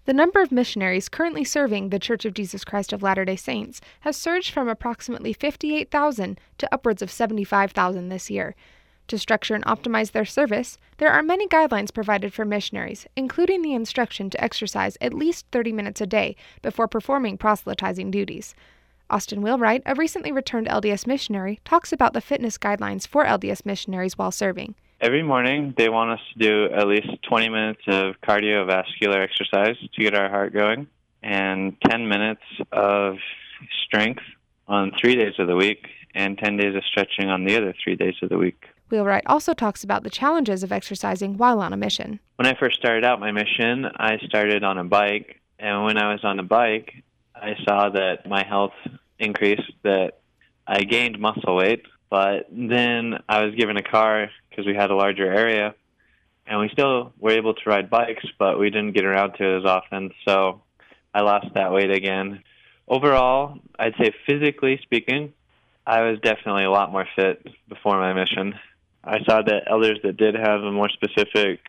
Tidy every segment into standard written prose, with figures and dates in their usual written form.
The number of missionaries currently serving the Church of Jesus Christ of Latter-day Saints has surged from approximately 58,000 to upwards of 75,000 this year. To structure and optimize their service, there are many guidelines provided for missionaries, including the instruction to exercise at least 30 minutes a day before performing proselytizing duties. Austin Wheelwright, a recently returned LDS missionary, talks about the fitness guidelines for LDS missionaries while serving. Every morning, they want us to do at least 20 minutes of cardiovascular exercise to get our heart going, and 10 minutes of strength on 3 days of the week, and 10 days of stretching on the other 3 days of the week. Wheelwright also talks about the challenges of exercising while on a mission. When I first started out my mission, I started on a bike, and when I was on the bike, I saw that my health increased, that I gained muscle weight, but then I was given a car because we had a larger area, and we still were able to ride bikes, but we didn't get around to it as often, so I lost that weight again. Overall, I'd say physically speaking, I was definitely a lot more fit before my mission. I saw that elders that did have a more specific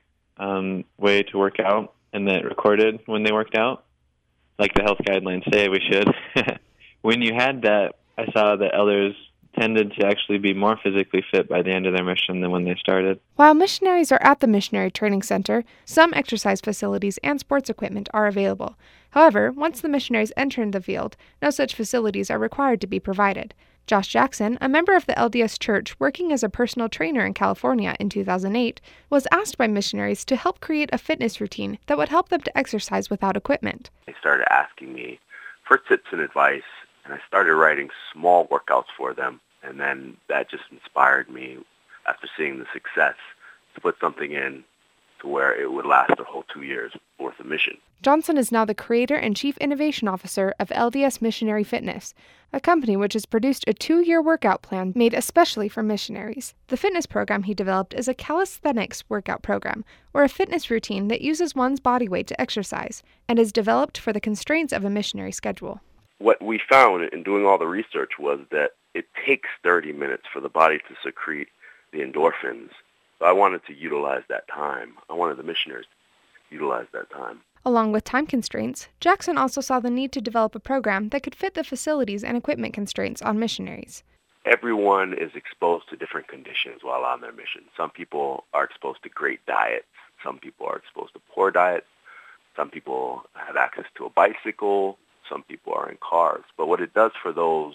way to work out and that recorded when they worked out, like the health guidelines say we should. When you had that, I saw that elders tended to actually be more physically fit by the end of their mission than when they started. While missionaries are at the Missionary Training Center, some exercise facilities and sports equipment are available. However, once the missionaries enter the field, no such facilities are required to be provided. Josh Jackson, a member of the LDS Church working as a personal trainer in California in 2008, was asked by missionaries to help create a fitness routine that would help them to exercise without equipment. They started asking me for tips and advice, and I started writing small workouts for them, and then that just inspired me, after seeing the success, to put something in to where it would last the whole 2 years worth of mission. Johnson is now the creator and chief innovation officer of LDS Missionary Fitness, a company which has produced a 2-year workout plan made especially for missionaries. The fitness program he developed is a calisthenics workout program, or a fitness routine that uses one's body weight to exercise, and is developed for the constraints of a missionary schedule. What we found in doing all the research was that it takes 30 minutes for the body to secrete the endorphins. So I wanted to utilize that time. I wanted the missionaries to utilize that time. Along with time constraints, Jackson also saw the need to develop a program that could fit the facilities and equipment constraints on missionaries. Everyone is exposed to different conditions while on their mission. Some people are exposed to great diets. Some people are exposed to poor diets. Some people have access to a bicycle. Some people are in cars. But what it does for those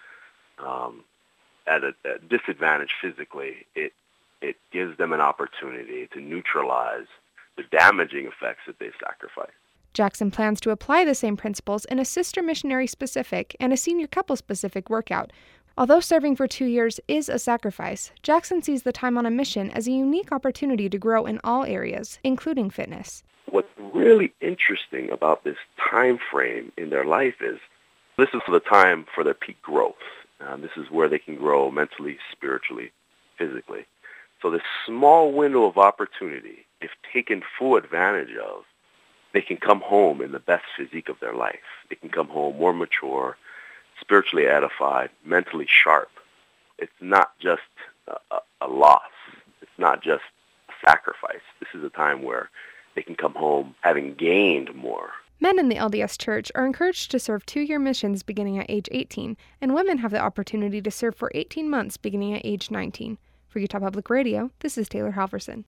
at a disadvantage physically, it gives them an opportunity to neutralize the damaging effects that they sacrifice. Jackson plans to apply the same principles in a sister missionary-specific and a senior couple-specific workout. Although serving for 2 years is a sacrifice, Jackson sees the time on a mission as a unique opportunity to grow in all areas, including fitness. What's really interesting about this time frame in their life is this is the time for their peak growth. This is where they can grow mentally, spiritually, physically. So this small window of opportunity, if taken full advantage of, they can come home in the best physique of their life. They can come home more mature, spiritually edified, mentally sharp. It's not just a loss. It's not just a sacrifice. This is a time where they can come home having gained more. Men in the LDS Church are encouraged to serve 2-year missions beginning at age 18, and women have the opportunity to serve for 18 months beginning at age 19. For Utah Public Radio, this is Taylor Halverson.